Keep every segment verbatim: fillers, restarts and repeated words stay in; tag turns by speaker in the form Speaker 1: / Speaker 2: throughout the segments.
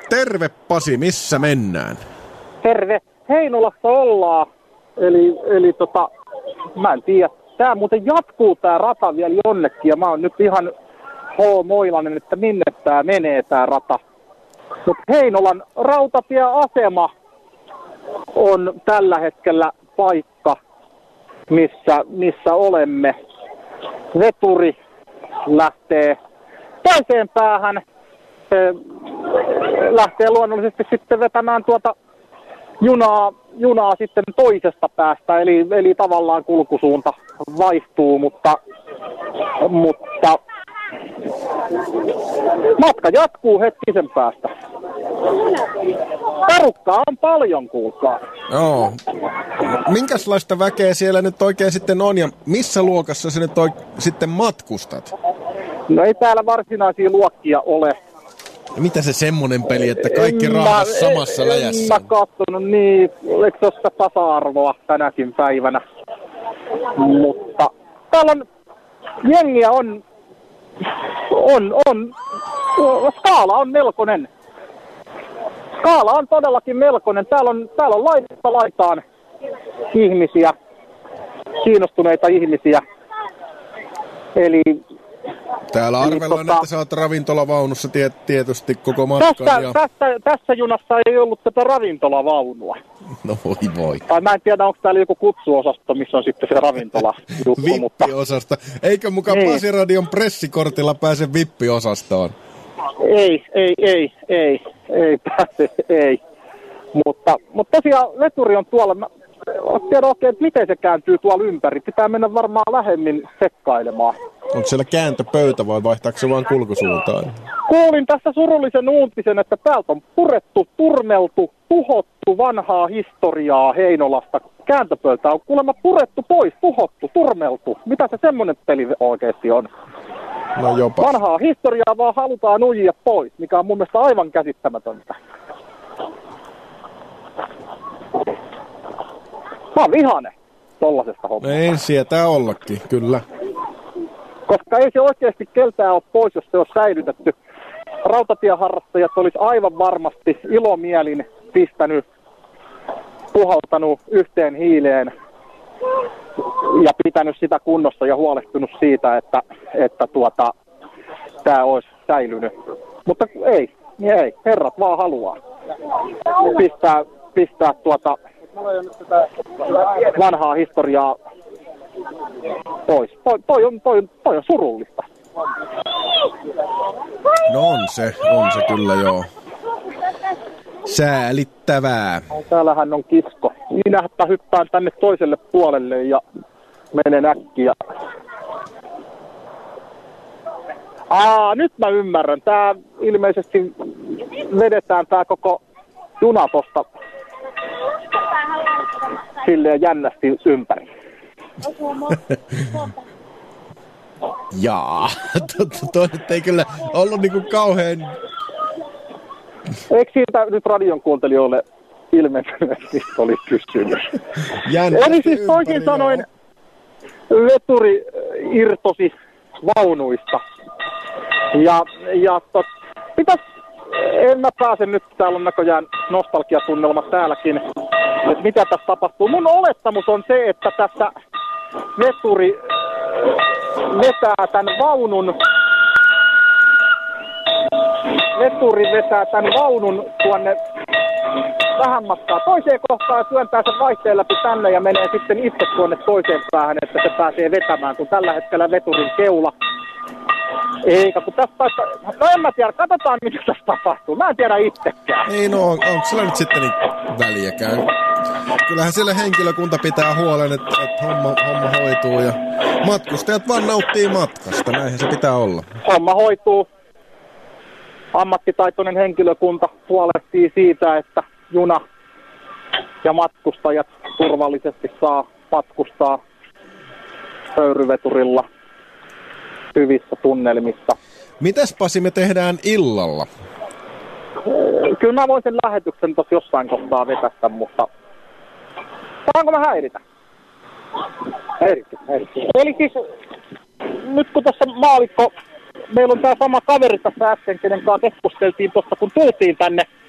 Speaker 1: Terve Pasi, missä mennään?
Speaker 2: Terve. Heinolassa ollaan. Eli, eli tota, mä en tiedä. Tää muuten jatkuu tää rata vielä jonnekin ja mä oon nyt ihan hoomoilainen, että minne tää menee tää rata. Mut Heinolan rautatieasema on tällä hetkellä paikka, missä, missä olemme. Veturi lähtee toiseen päähän. Se lähtee luonnollisesti sitten vetämään tuota junaa, junaa sitten toisesta päästä, eli, eli tavallaan kulkusuunta vaihtuu, mutta, mutta matka jatkuu hetkisen päästä. Porukkaa on paljon, kuulkaa.
Speaker 1: Joo. Minkälaista väkeä siellä nyt oikein sitten on ja missä luokassa sä nyt oik- sitten matkustat?
Speaker 2: No ei täällä varsinaisia luokkia ole.
Speaker 1: Ja mitä se semmonen peli, että kaikki rahas samassa en, läjässä?
Speaker 2: En mä katsonut, niin, eikö se ole sitä tasa-arvoa tänäkin päivänä. Mutta täällä on, jengiä on, on, on, skaala on melkoinen. Skaala on todellakin melkoinen. Täällä on, täällä on laidasta laitaan ihmisiä, kiinnostuneita ihmisiä. Eli
Speaker 1: täällä arvellaan, tota, että sä oot ravintolavaunussa tiet, tietysti koko matkan.
Speaker 2: Tässä,
Speaker 1: ja...
Speaker 2: tässä, tässä junassa ei ollut tätä ravintolavaunua.
Speaker 1: No voi voi.
Speaker 2: Tai mä en tiedä, onko täällä joku kutsuosasto, missä on sitten se ravintola.
Speaker 1: Vippiosasto. Eikö mukaan niin. Pasiradion pressikortilla pääse vippiosastoon?
Speaker 2: Ei, ei, ei, ei, ei pääse, ei. Mutta, mutta tosiaan veturi on tuolla. Mä en tiedä oikein, että miten se kääntyy tuolla ympäri. Pitää mennä varmaan lähemmin sekkailemaan.
Speaker 1: Onko siellä kääntöpöytä vai vaihtaako se vaan kulkusuuntaan?
Speaker 2: Kuulin tässä surullisen uutisen, että täältä on purettu, turmeltu, tuhottu vanhaa historiaa Heinolasta. Kääntöpöytä on kuulemma purettu pois, tuhottu, turmeltu. Mitä se semmoinen peli oikeasti on?
Speaker 1: No jopa.
Speaker 2: Vanhaa historiaa vaan halutaan ujia pois, mikä on mun mielestä aivan käsittämätöntä. Mä oon vihane tollasesta hommasta.
Speaker 1: Ei sietää ollakin, kyllä.
Speaker 2: Koska ei se oikeasti keltään ole pois, jos se on säilytetty. Rautatieharrastajat olisi aivan varmasti ilomielin pistänyt, puhaltanut yhteen hiileen ja pitänyt sitä kunnossa ja huolehtunut siitä, että, että tuota, tämä olisi säilynyt. Mutta ei, niin ei. Herrat vaan haluaa pistää, pistää tuota vanhaa historiaa pois. Toi, toi, on, toi, toi on surullista.
Speaker 1: No on se, on se kyllä joo. Säälittävää.
Speaker 2: Täällähän on kisko. Minäpä hyppään tänne toiselle puolelle ja menen äkkiä. Aa, nyt mä ymmärrän. Tää ilmeisesti vedetään tää koko juna tosta silleen jännästi ympäri.
Speaker 1: Jaa, toi nyt ei kyllä ollut niinku kauhean...
Speaker 2: Eikö siitä nyt radion kuuntelijoille ilmeisesti oli kysymys? Eli siis toisin sanoen veturi irtosi vaunuista. Ja, ja tot, pitäis, en mä pääse nyt, täällä on näköjään nostalgiatunnelmat täälläkin, että mitä tässä tapahtuu. Mun olettamus on se, että tässä veturi vetää tämän vaunun, veturi vetää tämän vaunun tuonne vähän matkaa toiseen kohtaan ja työntää sen vaihteen läpi tänne ja menee sitten itse tuonne toiseen päähän, että se pääsee vetämään, kun tällä hetkellä veturin keula. Eikä, kun tässä taista... No en mä tiedä, katsotaan mitä tässä tapahtuu. Mä en tiedä itsekään.
Speaker 1: Ei no, on, onko sillä nyt sitten niin väliäkään? Kyllähän siellä henkilökunta pitää huolen, että, että homma, homma hoituu ja matkustajat vaan nauttii matkasta. Näinhän se pitää olla.
Speaker 2: Homma hoituu. Ammattitaitoinen henkilökunta huolehtii siitä, että juna ja matkustajat turvallisesti saa matkustaa höyryveturilla hyvissä tunnelmissa.
Speaker 1: Mitäs Pasi me tehdään illalla?
Speaker 2: Kyllä mä voin sen lähetyksen tossa jossain kohtaa vetästä, mutta saanko mä häiritä? Häirikki, häirikki. Eli siis nyt kun tuossa maalikko, meillä on tää sama kaveri tässä äsken, kenen kanssa keskusteltiin tuossa kun tultiin tänne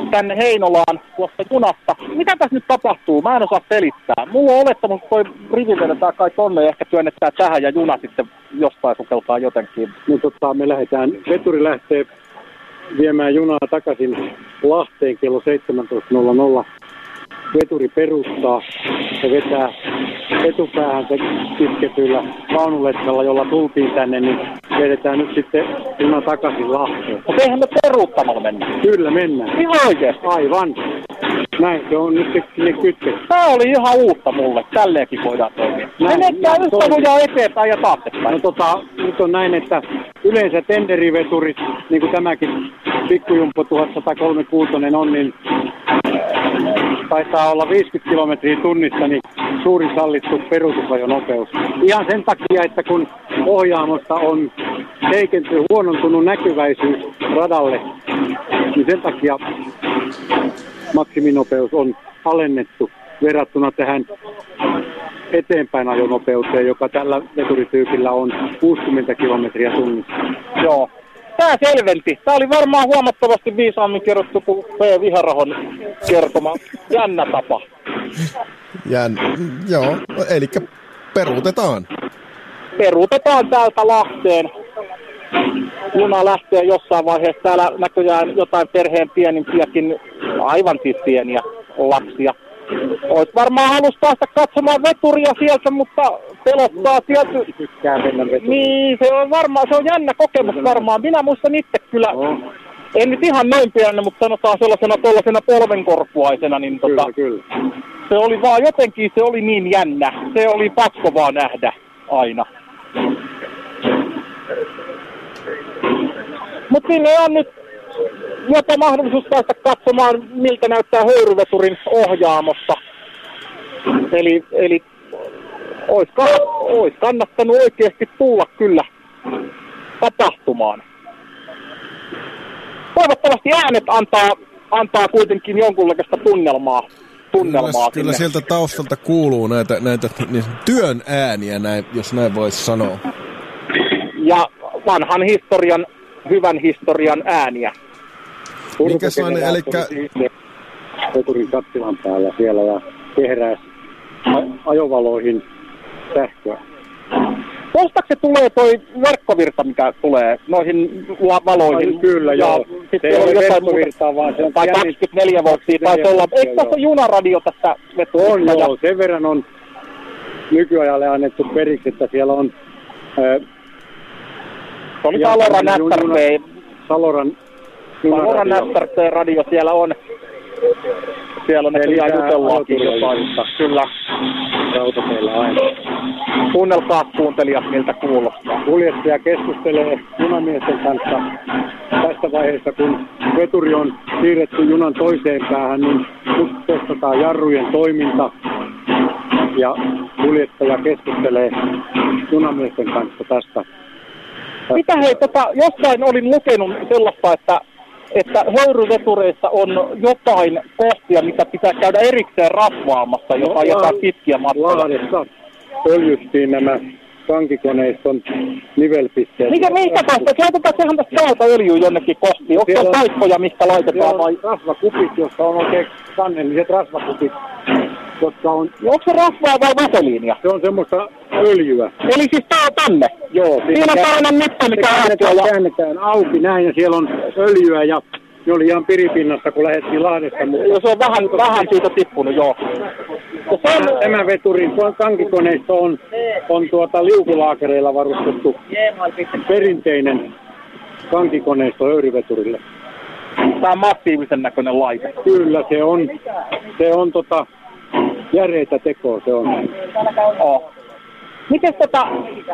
Speaker 2: tänne Heinolaan tuosta junasta. Mitä tässä nyt tapahtuu? Mä en osaa selittää. Mulla on olettamus, että toi rivi vedetään kai tonne ja ehkä työnnetään tähän ja juna sitten jostain sukeltaa jotenkin.
Speaker 3: No tota, me lähdetään, veturi lähtee viemään junaa takaisin Lahteen kello seitsemäntoista nolla nolla. Veturi peruuttaa ja vetää etupäähän se kisketyllä vaunuletkalla, jolla tultiin tänne, niin vedetään nyt sitten juna takaisin Lahteen.
Speaker 2: Mutta eihän me peruuttamalla mennä.
Speaker 3: Kyllä mennään.
Speaker 2: Ihan oikeesti?
Speaker 3: Aivan. Näin se on nyt sinne kytketty.
Speaker 2: Tää oli ihan uutta mulle. Tälleenkin voidaan toimia. Menekää yhtä lujaa eteenpäin ja taaksepäin.
Speaker 3: No tota, nyt on näin, että yleensä tenderiveturit, niin kuin tämäkin pikkujumppo tuhatsata kolmekymmentäkuusi on, niin taitaa olla viisikymmentä kilometriä tunnissa, niin suuri sallittu peruutusajonopeus. Ihan sen takia, että kun ohjaamosta on heikentynyt, huonontunut näkyväisyys radalle, niin sen takia maksiminopeus on alennettu verrattuna tähän eteenpäin ajonopeuteen, joka tällä veturityypillä on kuusikymmentä kilometriä tunnissa.
Speaker 2: Joo. Tää selventi. Tää oli varmaan huomattavasti viisaammin kerrottu kuin P. Viharahon kertoma. Jännä tapa.
Speaker 1: Jän... Joo, eli peruutetaan.
Speaker 2: Peruutetaan täältä Lahteen. Juna lähtee jossain vaiheessa. Täällä näköjään jotain perheen pienimpiäkin, aivan siis pieniä lapsia. Ois varmaan halus päästä katsomaan veturia sieltä, mutta pelottaa sieltä.
Speaker 3: Tykkää mennä veturiin.
Speaker 2: Niin, se on varmaan, se on jännä kokemus varmaan. Minä muistan itse kyllä, no. En nyt ihan noin pienä, mutta sanotaan sellaisena tuollaisena polvenkorpuaisena, niin
Speaker 3: kyllä,
Speaker 2: tota,
Speaker 3: kyllä.
Speaker 2: Se oli vaan jotenkin, se oli niin jännä. Se oli pakko vaan nähdä aina. Mutta sinne on nyt jopa mahdollisuus päästä katsomaan, miltä näyttää höyryveturin ohjaamossa. Eli, eli ois, ois kannattanut oikeasti tulla kyllä tapahtumaan. Toivottavasti äänet antaa, antaa kuitenkin jonkunlaista tunnelmaa. tunnelmaa
Speaker 1: kyllä, kyllä sieltä taustalta kuuluu näitä, näitä niin, työn ääniä, näin, jos näin voisi sanoa.
Speaker 2: Ja vanhan historian, hyvän historian ääniä.
Speaker 1: Minkälainen, elikkä...
Speaker 3: veturin kattilan päällä siellä ja kehräs ajovaloihin sähköä.
Speaker 2: Tuostaako se tulee toi verkkovirta, mikä tulee noihin valoihin?
Speaker 3: Ai, kyllä, ja joo. Se ei ole verkkovirtaa, vaan se on...
Speaker 2: Tai kaksikymmentäneljä volttia taisi olla. Eikö tässä junaradio tässä veturissa?
Speaker 3: On joo, sen verran on nykyajalle annettu periksi, että siellä on... Ää,
Speaker 2: se oli Saloran S R T.
Speaker 3: Saloran
Speaker 2: Saloran S R T-radio siellä on. Siellä on näköjään jutellaankin jotain. Kyllä.
Speaker 3: Rautateillä aina.
Speaker 2: Kuunnelkaa kuuntelijat, miltä kuulostaa.
Speaker 3: Kuljettaja keskustelee junamiesten kanssa tästä vaiheessa, kun veturi on siirretty junan toiseen päähän, niin nyt testataan jarrujen toiminta. Ja kuljettaja keskustelee junamiesten kanssa tästä.
Speaker 2: Mitä hei, tota, jossain olin lukenut sellaista, että että höyryvetureissa on jotain kohtia, mitä pitää käydä erikseen rasvaamassa, joka on jotain pitkiä matkoja.
Speaker 3: Lahdessa öljystiin nämä kankikoneiston nivelpisteet.
Speaker 2: Mikä, mikä tästä? Laitetaan sehän tästä täältä öljyä jonnekin kohtiin. Onko siellä paikkoja, mistä laitetaan?
Speaker 3: Vai rasvakupit, jotka on oikein kannelliset rasvakupit, jotka on...
Speaker 2: Onko se rasvaa vai vaseliinia?
Speaker 3: Se on semmoista öljyä.
Speaker 2: Eli siis tää on tänne?
Speaker 3: Joo.
Speaker 2: Siinä on tällainen nippa, mikä
Speaker 3: käännetään, käännetään auki näin ja siellä on öljyä ja ne oli ihan piripinnassa, kun lähdettiin Lahdesta. Mutta...
Speaker 2: Joo, se on vähän, vähän siitä tippunut, joo.
Speaker 3: Tämä, tämä veturin kankikoneisto on, on tuota liukulaakereilla varustettu perinteinen kankikoneisto höyryveturille.
Speaker 2: Tämä on massiivisen näköinen laite.
Speaker 3: Kyllä, se on, se on tota, järeitä tekoa, se on.
Speaker 2: Oh. Miten tota,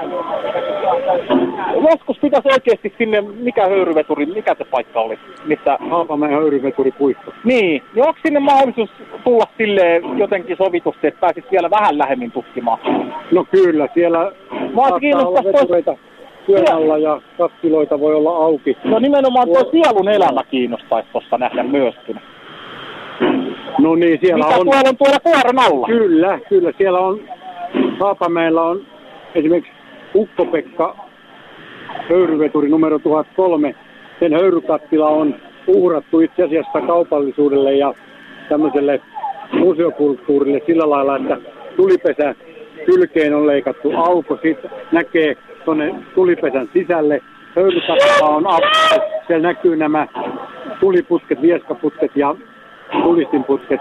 Speaker 2: joskus pitäisi oikeasti sinne, mikä höyryveturi, mikä se paikka oli? Missä...
Speaker 3: Haapamäen höyryveturipuisto.
Speaker 2: Niin, niin onko sinne mahdollisuus tulla silleen jotenkin sovitusti, että pääsis vielä vähän lähemmin tutkimaan?
Speaker 3: No kyllä, siellä saattaa olla vetureita työn alla ja kattiloita voi olla auki.
Speaker 2: No nimenomaan tuo sielun elämä kiinnostaisi tuossa nähdä myöskin.
Speaker 3: No niin, siellä
Speaker 2: Mitä
Speaker 3: on...
Speaker 2: tuolla on tuolla kuoren alla?
Speaker 3: Kyllä, kyllä, siellä on... Haapamäellä on esimerkiksi Ukko-Pekka höyryveturi numero tuhat kolme. Sen höyrykattila on uhrattu itse asiassa kaupallisuudelle ja tämmöiselle museokulttuurille sillä lailla, että tulipesä kylkeen on leikattu auko, sitten näkee tuonne tulipesän sisälle, höyrykattila on auki, siellä näkyy nämä tuliputket, vieskaputket ja tulistinputket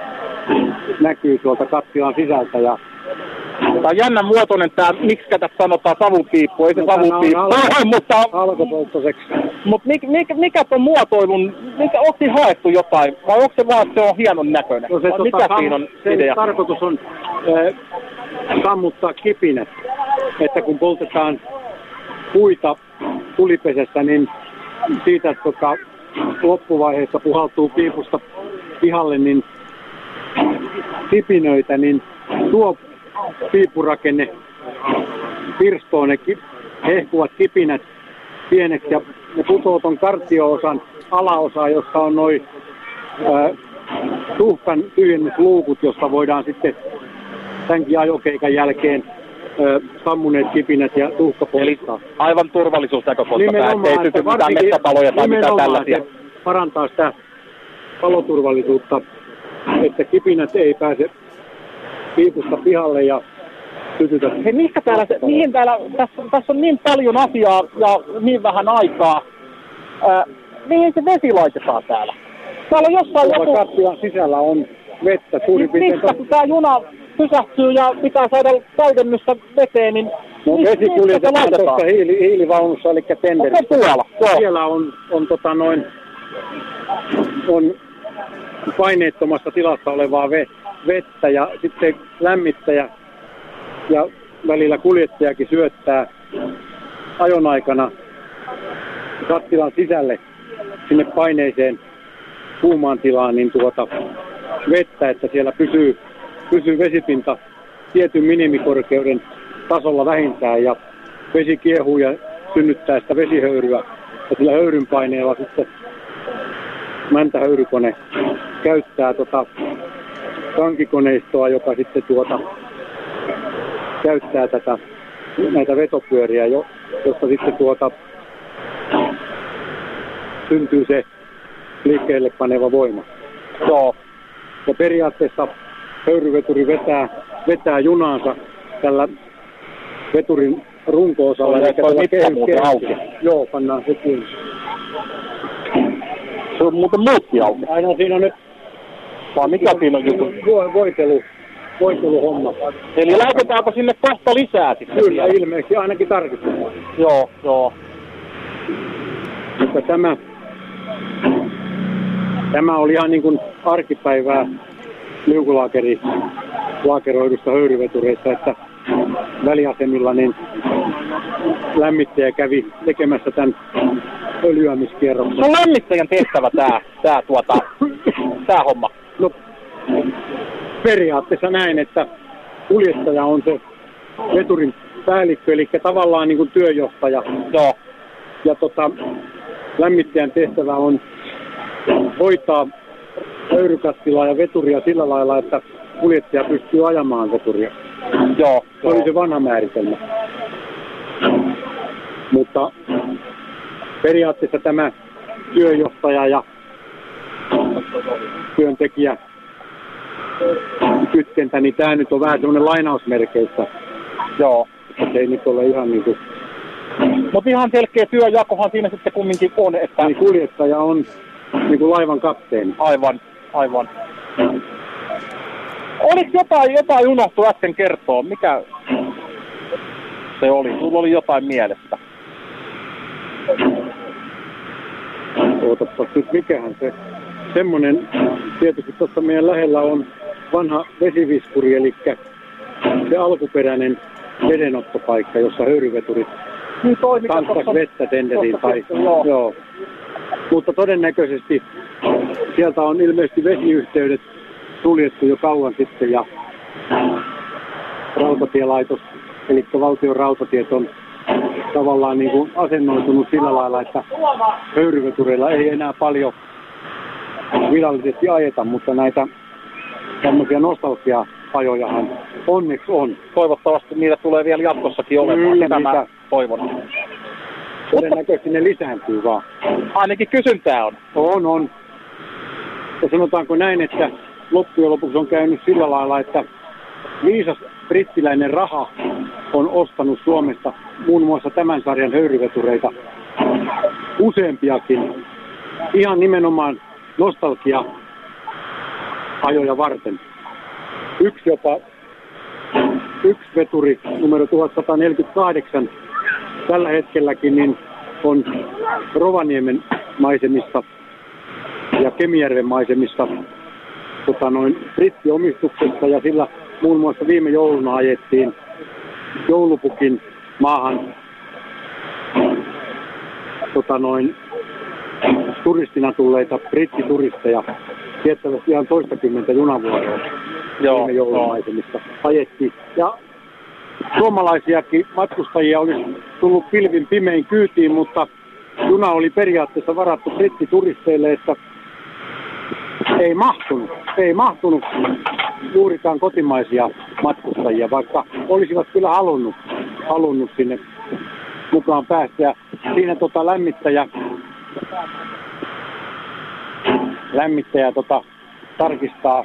Speaker 3: näkyy tuolta kattilan sisältä. Ja
Speaker 2: tämä on jännän muotoinen tämä, miksi tässä sanotaan savupiippu, ei se no, savupiippu, al- mutta,
Speaker 3: alkopolttoseksi.
Speaker 2: mutta mikä, mikä, mikä tuon muotoilun, mikä, onko siinä haettu jotain, vai onko se vaan, että se on hienon näköinen?
Speaker 3: No se, tota,
Speaker 2: mikä
Speaker 3: sam-
Speaker 2: siinä on
Speaker 3: se
Speaker 2: idea?
Speaker 3: Tarkoitus on äh, sammuttaa kipinät, että kun poltetaan puita tulipesässä, niin siitä tota, loppuvaiheessa puhaltuu piipusta pihalle niin kipinöitä, niin tuo piipurakenne pirstoo ne ki- hehkuvat kipinät pieneksi ja ne putoo ton karttio-osan alaosaa, jossa on noin äh, tuhkan tyhjennysluukut, josta voidaan sitten tämänkin ajokeikan jälkeen äh, sammuneet kipinät ja tuhka polttaa.
Speaker 2: Eli aivan turvallisuusnäkökulmasta, ettei syty mitään metsäpaloja tai mitään tällaisia.
Speaker 3: Parantaa sitä paloturvallisuutta, että kipinät ei pääse piipusta pihalle ja sytytä.
Speaker 2: Hei, mikä täällä, se, mihin täällä, tässä, tässä on niin paljon asiaa ja niin vähän aikaa. Äh, mihin se vesi laitetaan täällä? Täällä on jossain joku...
Speaker 3: Kattilan sisällä on vettä suurin piirtein.
Speaker 2: Mistä kun tää juna pysähtyy ja pitää saada täydennystä veteen, niin...
Speaker 3: No vesi kuljetetaan tuossa hiili, hiilivaunussa, eli tenderissä.
Speaker 2: Okay, tuolla, tuolla.
Speaker 3: Siellä on, on, tota noin, on paineettomassa tilassa olevaa ve, vettä ja sitten lämmittäjä ja välillä kuljettajakin syöttää ajon aikana kattilan sisälle sinne paineiseen kuumaan tilaan niin tuota vettä, että siellä pysyy, pysyy vesipinta tietyn minimikorkeuden tasolla vähintään ja vesi kiehuu ja synnyttää sitä vesihöyryä ja sillä höyryn paineella sitten mäntähöyrykone käyttää tota tankikoneistoa, joka sitten tuota käyttää tätä näitä vetopyöriä, jo, josta sitten tuota syntyy se liikkeelle paneva voima.
Speaker 2: Joo.
Speaker 3: Ja periaatteessa höyryveturi vetää, vetää junaansa tällä veturin runko-osalla.
Speaker 2: Eli tuo mitkä muuten auki.
Speaker 3: Joo, pannaan se kiinni.
Speaker 2: Se on muuten muutkin auki.
Speaker 3: Aina siinä on nyt...
Speaker 2: Vai mikä siinä on juttu?
Speaker 3: Vo, voitelu, voiteluhomma.
Speaker 2: Eli laitetaanko sinne kahta lisää sitten?
Speaker 3: Kyllä, ilmeisesti ainakin tarkistetaan.
Speaker 2: Joo, joo.
Speaker 3: Mutta tämä, tämä oli ihan niin kuin arkipäivää liukulaakeri laakeroidusta höyryvetureista, että väliasemilla niin lämmittäjä kävi tekemässä tämän öljyämiskierroksen.
Speaker 2: Se on lämmittäjän tehtävä tää, tää, tuota, tää homma.
Speaker 3: No, periaatteessa näin, että kuljettaja on se veturin päällikkö, eli tavallaan niin kuin työjohtaja.
Speaker 2: Joo.
Speaker 3: Ja tota, lämmittäjän tehtävä on hoitaa höyrykattilaa ja veturia sillä lailla, että kuljettaja pystyy ajamaan veturia.
Speaker 2: Joo.
Speaker 3: Se oli se vanha määritelmä. Mutta periaatteessa tämä työjohtaja ja työntekijä kytkentä, niin tämä nyt on vähän semmoinen lainausmerkeissä.
Speaker 2: Joo.
Speaker 3: Se ei nyt ole ihan niin kuin...
Speaker 2: Mutta ihan selkeä työjakohan siinä sitten kumminkin on, että...
Speaker 3: Niin kuljettaja on niin kuin laivan kapteeni.
Speaker 2: Aivan, aivan. Oliko jotain, jotain unohtu äsken kertoa? Mikä se oli? Sulla oli jotain mielessä.
Speaker 3: Ootapas nyt, mikähän se... Semmoinen, tietysti tuossa meidän lähellä on vanha vesiviskuri, eli se alkuperäinen vedenottopaikka, jossa höyryveturit
Speaker 2: niin
Speaker 3: tanssas vettä tenderiin. Tai,
Speaker 2: joo.
Speaker 3: Joo. Mutta todennäköisesti sieltä on ilmeisesti vesiyhteydet suljettu jo kauan sitten ja rautatielaitos, eli valtion rautatiet on tavallaan niin kuin asennoitunut sillä lailla, että höyryvetureilla ei enää paljon virallisesti ajeta, mutta näitä tämmöisiä nostalgia-ajojahan onneksi on.
Speaker 2: Toivottavasti niitä tulee vielä jatkossakin olemaan.
Speaker 3: Kyllä,
Speaker 2: Tämä
Speaker 3: mitä
Speaker 2: toivon.
Speaker 3: Todennäköisesti ne lisääntyy vaan.
Speaker 2: Ainakin kysyntää on.
Speaker 3: On, on. Ja sanotaanko näin, että loppujen lopuksi on käynyt sillä lailla, että viisas brittiläinen raha on ostanut Suomesta muun muassa tämän sarjan höyryvetureita useampiakin. Ihan nimenomaan nostalgia ajoja varten. Yksi jopa, yksi veturi numero tuhatsataneljäkymmentäkahdeksan tällä hetkelläkin niin on Rovaniemen maisemista ja Kemijärven maisemista tota noin brittiomistuksessa, ja sillä muun muassa viime jouluna ajettiin joulupukin maahan tota noin turistina tulleita brittituristeja. Tiettävästi ihan toistakymmentä junavuoroa viime joulumaisemista ajettiin. Ja suomalaisiakin matkustajia olisi tullut pilvin pimein kyytiin, mutta juna oli periaatteessa varattu brittituristeille, että ei mahtunut, ei mahtunut juurikaan kotimaisia matkustajia, vaikka olisivat kyllä halunnut, halunnut sinne mukaan päästä. Ja siinä tota lämmittäjä, lämmittäjä tota, tarkistaa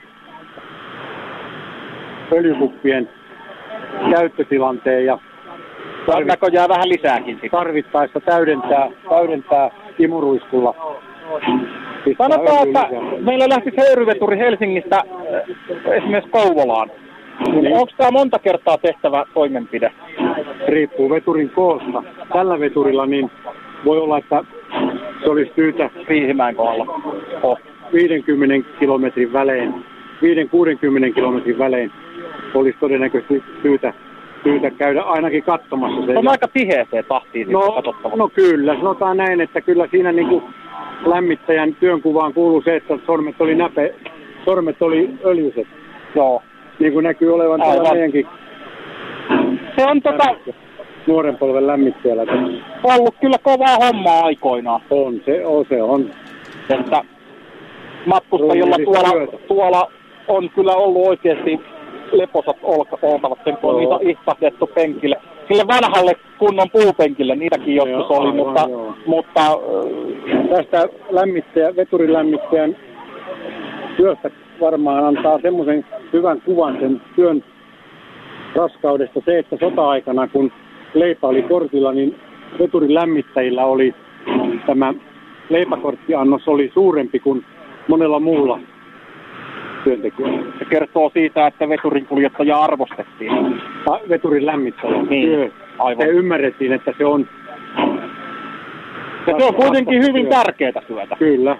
Speaker 3: öljykuppien käyttötilanteen ja
Speaker 2: Tarvitako jää vähän lisääkin sitten?
Speaker 3: Tarvittaessa täydentää, täydentää imuruiskulla.
Speaker 2: Sanotaan, että meillä lähtisi höyryveturi Helsingistä esimerkiksi Kouvolaan. Niin. Onko tämä monta kertaa tehtävä toimenpide?
Speaker 3: Riippuu veturin koosta. Tällä veturilla niin voi olla, että se olisi syytä
Speaker 2: Riihimäen kohdalla. Oh.
Speaker 3: viidenkymmenen kilometrin välein, viiden kuudenkymmenen kilometrin välein olisi todennäköisesti syytä, syytä käydä ainakin katsomassa.
Speaker 2: Se on aika tiheeseen tahtiin
Speaker 3: no,
Speaker 2: katsottava.
Speaker 3: No kyllä, sanotaan näin, että kyllä siinä niin kuin lämmittäjän työnkuvaan kuuluu se, että sormet oli näpe, sormet oli öljyset.
Speaker 2: Joo.
Speaker 3: Niin kuin näkyy olevan
Speaker 2: Aivan.
Speaker 3: täällä meidänkin
Speaker 2: se on tota
Speaker 3: nuoren polven lämmittäjällä.
Speaker 2: ollut kyllä kovaa hommaa aikoinaan.
Speaker 3: On, se on. Se on.
Speaker 2: Että matkustajilla tuolla, tuolla on kyllä ollut oikeasti leposat oltavat sen, kun on niitä istahtettu penkille. Sille vanhalle kunnon puupenkille, niitäkin joskus joo, oli, aivan, mutta, mutta
Speaker 3: tästä lämmittäjä, veturin lämmittäjän työstä varmaan antaa semmoisen hyvän kuvan sen työn raskaudesta se, että sota-aikana, kun leipä oli kortilla, niin veturin lämmittäjillä oli tämä leipäkorttiannos oli suurempi kuin monella muulla työntekijällä.
Speaker 2: Se kertoo siitä, että veturin kuljettaja arvostettiin.
Speaker 3: Ta, veturin lämmittäjä.
Speaker 2: Niin,
Speaker 3: työ.
Speaker 2: aivan.
Speaker 3: Se ymmärrettiin, että se on...
Speaker 2: Ja se on kuitenkin hyvin työ. Tärkeää työtä.
Speaker 3: Kyllä.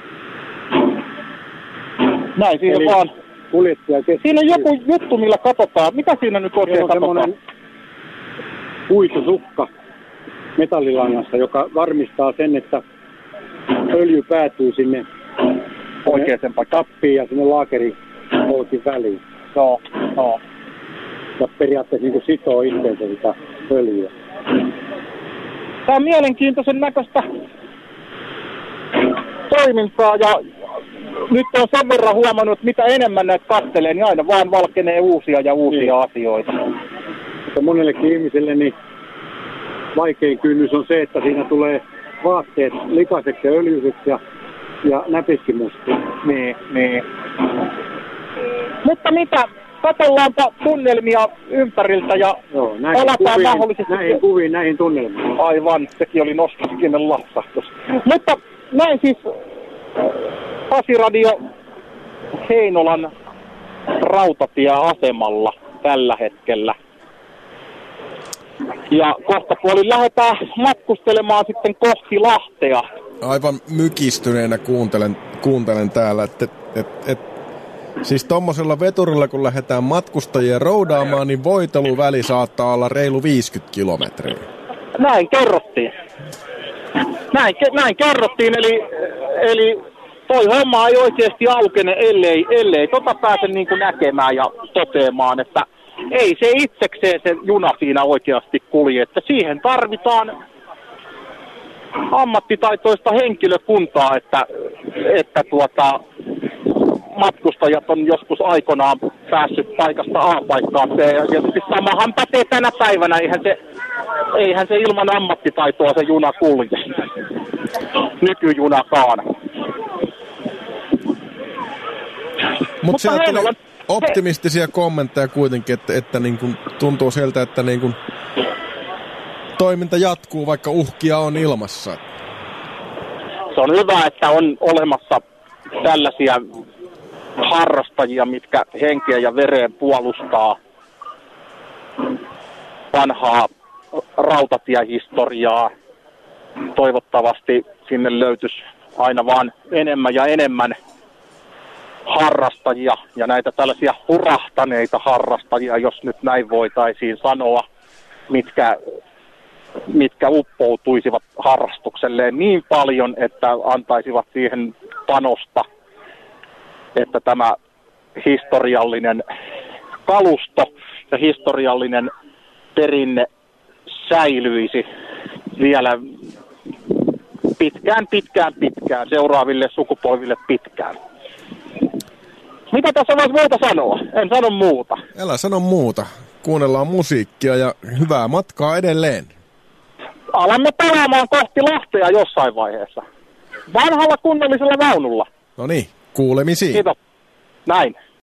Speaker 2: Näin siinä
Speaker 3: eli
Speaker 2: vaan. Siinä on joku juttu, millä katsotaan. Mitä siinä nyt oikein
Speaker 3: on
Speaker 2: katsotaan?
Speaker 3: Semmoinen huitusukka metallilangassa, joka varmistaa sen, että öljy päätyy sinne
Speaker 2: oikeaan
Speaker 3: tappiin ja sinne laakeripolkin väliin.
Speaker 2: Joo, joo.
Speaker 3: Ja periaatteessa niin kuin sitoo itseensä sitä öljyä.
Speaker 2: Tämä on mielenkiintoisen näköistä toimintaa ja nyt on sen verran huomannut, että mitä enemmän näitä katselee, niin aina vaan valkenee uusia ja uusia niin. asioita.
Speaker 3: Mutta monellekin ihmiselle niin vaikein kynnys on se, että siinä tulee vaatteet likaiseksi ja öljyiseksi ja, ja näpiskin mustia.
Speaker 2: Niin, niin. Mutta mitä? Katsollaanpa tunnelmia ympäriltä ja
Speaker 3: joo, näihin
Speaker 2: palataan
Speaker 3: kuviin,
Speaker 2: mahdollisesti.
Speaker 3: Näihin kuviin, näihin tunnelmiin.
Speaker 2: Aivan, sekin oli nostalginen lapsahtus. Mutta näin siis Pasiradio Heinolan rautatieasemalla tällä hetkellä. Ja kohta puolin lähdetään matkustelemaan sitten kohti Lahtea.
Speaker 1: Aivan mykistyneenä kuuntelen, kuuntelen täällä, että et, et, et, siis tommosella veturilla kun lähdetään matkustajia roudaamaan, niin voiteluväli saattaa olla reilu viisikymmentä kilometriä.
Speaker 2: Näin kerrottiin. Näin, näin kerrottiin, eli, eli toi homma ei oikeasti aukene, ellei, ellei tota pääse niin kuin näkemään ja toteamaan, että ei se itsekseen se juna siinä oikeasti kulje, että siihen tarvitaan ammattitaitoista henkilökuntaa, että, että tuota, matkustajat on joskus aikanaan päässyt paikasta A paikkaan B. Ja tietysti samahan pätee tänä päivänä, eihän se eihän se ilman ammattitaitoa se juna kulje. Nykyjunakaan.
Speaker 1: Mut siellä tuli on... optimistisia kommentteja kuitenkin, että, että niin kun tuntuu sieltä, että niin kun toiminta jatkuu, vaikka uhkia on ilmassa.
Speaker 2: Se on hyvä, että on olemassa tällaisia harrastajia, mitkä henkeä ja vereen puolustaa vanhaa rautatiehistoriaa. Toivottavasti sinne löytyisi aina vaan enemmän ja enemmän harrastajia ja näitä tällaisia hurahtaneita harrastajia, jos nyt näin voitaisiin sanoa, mitkä, mitkä uppoutuisivat harrastukselleen niin paljon, että antaisivat siihen panosta, että tämä historiallinen kalusto ja historiallinen perinne säilyisi vielä pitkään, pitkään, pitkään, seuraaville sukupolville pitkään. Mitä tässä voisi muuta sanoa? En sano muuta.
Speaker 1: Älä sano muuta. Kuunnellaan musiikkia ja hyvää matkaa edelleen.
Speaker 2: Alamme pelaamaan kohti Lahtea jossain vaiheessa. Vanhalla kunnollisella vaunulla.
Speaker 1: No niin, kuulemisiin.
Speaker 2: Kiitos. Näin.